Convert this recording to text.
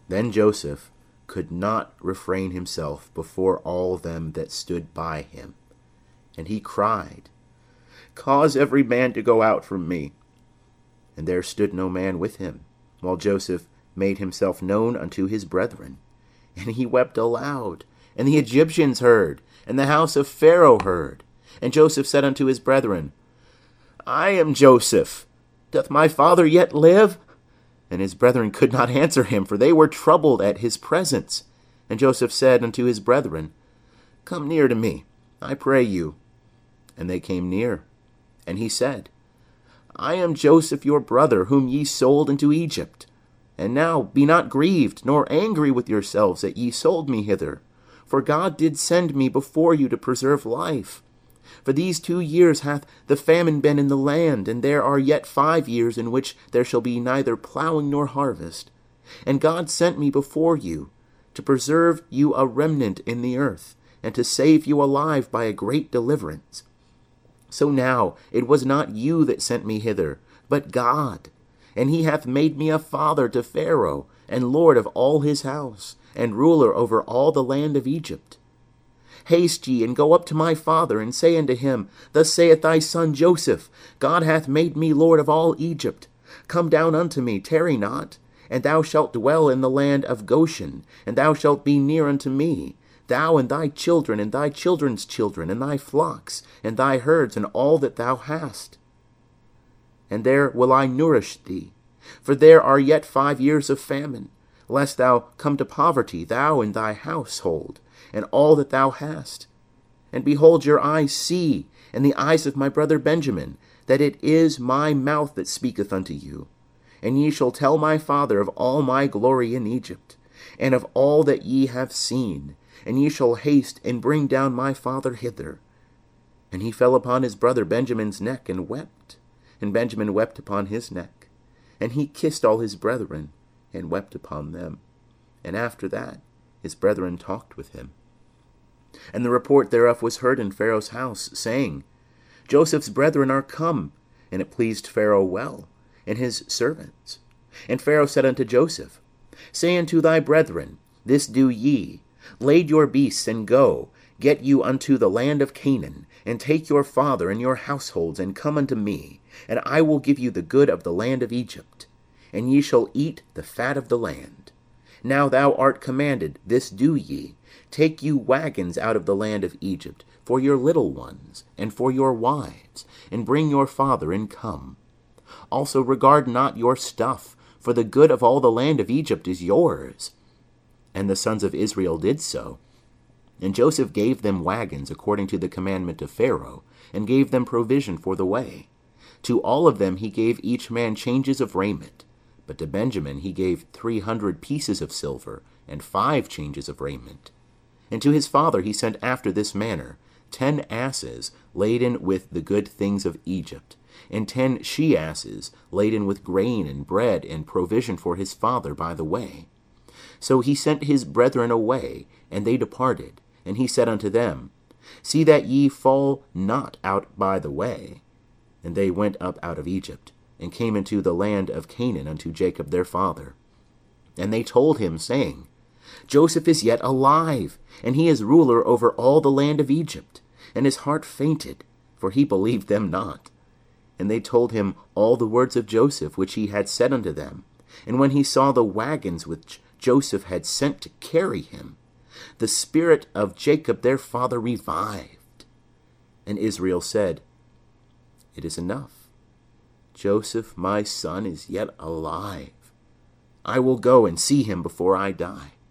Then Joseph could not refrain himself before all them that stood by him, and he cried, Cause every man to go out from me. And there stood no man with him, while Joseph made himself known unto his brethren. And he wept aloud, and the Egyptians heard, and the house of Pharaoh heard. And Joseph said unto his brethren, I am Joseph. Doth my father yet live? And his brethren could not answer him, for they were troubled at his presence. And Joseph said unto his brethren, Come near to me, I pray you. And they came near. And he said, I am Joseph your brother, whom ye sold into Egypt. And now be not grieved, nor angry with yourselves that ye sold me hither. For God did send me before you to preserve life. For these 2 years hath the famine been in the land, and there are yet 5 years in which there shall be neither plowing nor harvest. And God sent me before you, to preserve you a remnant in the earth, and to save you alive by a great deliverance. So now it was not you that sent me hither, but God. And he hath made me a father to Pharaoh, and lord of all his house, and ruler over all the land of Egypt. Haste ye, and go up to my father, and say unto him, Thus saith thy son Joseph, God hath made me lord of all Egypt. Come down unto me, tarry not, and thou shalt dwell in the land of Goshen, and thou shalt be near unto me, thou and thy children, and thy children's children, and thy flocks, and thy herds, and all that thou hast. And there will I nourish thee, for there are yet 5 years of famine, lest thou come to poverty, thou and thy household, and all that thou hast. And behold, your eyes see, and the eyes of my brother Benjamin, that it is my mouth that speaketh unto you. And ye shall tell my father of all my glory in Egypt, and of all that ye have seen, and ye shall haste and bring down my father hither. And he fell upon his brother Benjamin's neck and wept, and Benjamin wept upon his neck. And he kissed all his brethren, and wept upon them. And after that his brethren talked with him. And the report thereof was heard in Pharaoh's house, saying, Joseph's brethren are come. And it pleased Pharaoh well, and his servants. And Pharaoh said unto Joseph, Say unto thy brethren, This do ye, lade your beasts, and go, get you unto the land of Canaan, and take your father and your households, and come unto me, and I will give you the good of the land of Egypt, and ye shall eat the fat of the land. Now thou art commanded, this do ye, take you wagons out of the land of Egypt, for your little ones, and for your wives, and bring your father, and come. Also regard not your stuff, for the good of all the land of Egypt is yours. And the sons of Israel did so. And Joseph gave them wagons according to the commandment of Pharaoh, and gave them provision for the way. To all of them he gave each man changes of raiment. But to Benjamin he gave 300 pieces of silver, and 5 changes of raiment. And to his father he sent after this manner, 10 asses laden with the good things of Egypt, and 10 she-asses laden with grain and bread and provision for his father by the way. So he sent his brethren away, and they departed. And he said unto them, See that ye fall not out by the way. And they went up out of Egypt, and came into the land of Canaan unto Jacob their father. And they told him, saying, Joseph is yet alive, and he is ruler over all the land of Egypt. And his heart fainted, for he believed them not. And they told him all the words of Joseph, which he had said unto them. And when he saw the wagons which Joseph had sent to carry him, the spirit of Jacob their father revived. And Israel said, It is enough. Joseph my son is yet alive. I will go and see him before I die.